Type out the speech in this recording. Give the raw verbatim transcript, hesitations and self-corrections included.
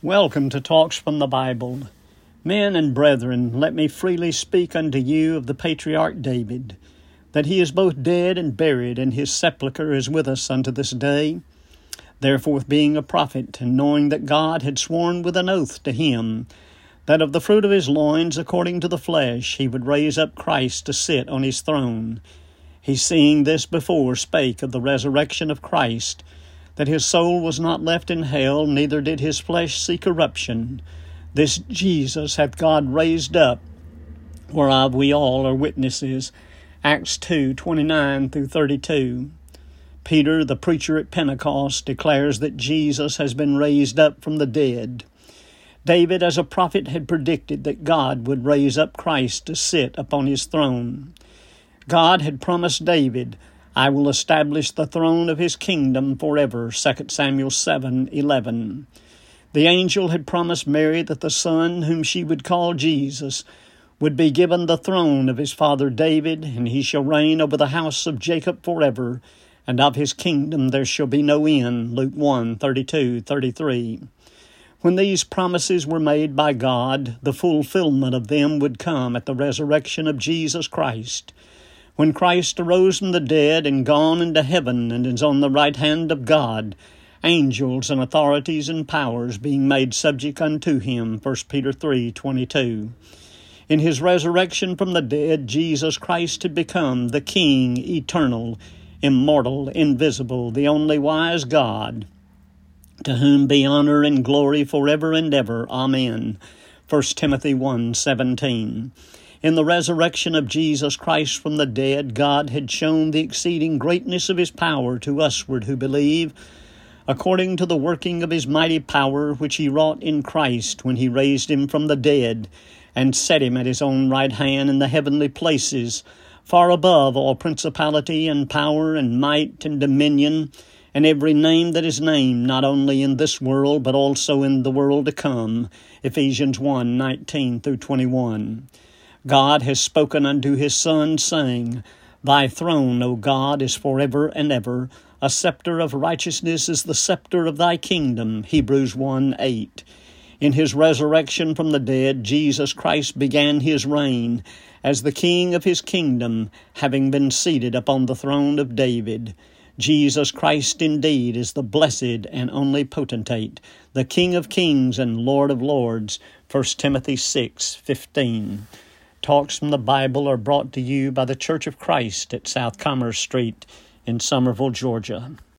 Welcome to Talks from the Bible. Men and brethren, let me freely speak unto you of the patriarch David, that he is both dead and buried, and his sepulchre is with us unto this day. Therefore, being a prophet, and knowing that God had sworn with an oath to him, that of the fruit of his loins, according to the flesh, he would raise up Christ to sit on his throne, he seeing this before spake of the resurrection of Christ, that his soul was not left in hell, neither did his flesh see corruption. This Jesus hath God raised up, whereof we all are witnesses. Acts two, twenty-nine through thirty-two. Peter, the preacher at Pentecost, declares that Jesus has been raised up from the dead. David, as a prophet, had predicted that God would raise up Christ to sit upon his throne. God had promised David, I will establish the throne of his kingdom forever, Second Samuel seven, eleven. The angel had promised Mary that the son whom she would call Jesus would be given the throne of his father David, and he shall reign over the house of Jacob forever, and of his kingdom there shall be no end, Luke one, thirty-two, thirty-three. When these promises were made by God, the fulfillment of them would come at the resurrection of Jesus Christ. When Christ arose from the dead and gone into heaven and is on the right hand of God, angels and authorities and powers being made subject unto him, First Peter three, twenty-two. In his resurrection from the dead, Jesus Christ had become the King, eternal, immortal, invisible, the only wise God, to whom be honor and glory forever and ever. Amen. First Timothy one, seventeen. In the resurrection of Jesus Christ from the dead, God had shown the exceeding greatness of his power to usward who believe, according to the working of his mighty power, which he wrought in Christ when he raised him from the dead, and set him at his own right hand in the heavenly places, far above all principality and power and might and dominion, and every name that is named, not only in this world, but also in the world to come. Ephesians one, nineteen through twenty-one. God has spoken unto his Son, saying, Thy throne, O God, is forever and ever. A scepter of righteousness is the scepter of thy kingdom. Hebrews one, eight. In his resurrection from the dead, Jesus Christ began his reign as the King of his kingdom, having been seated upon the throne of David. Jesus Christ indeed is the blessed and only potentate, the King of kings and Lord of lords. First Timothy six, fifteen. Talks from the Bible are brought to you by the Church of Christ at South Commerce Street in Summerville, Georgia.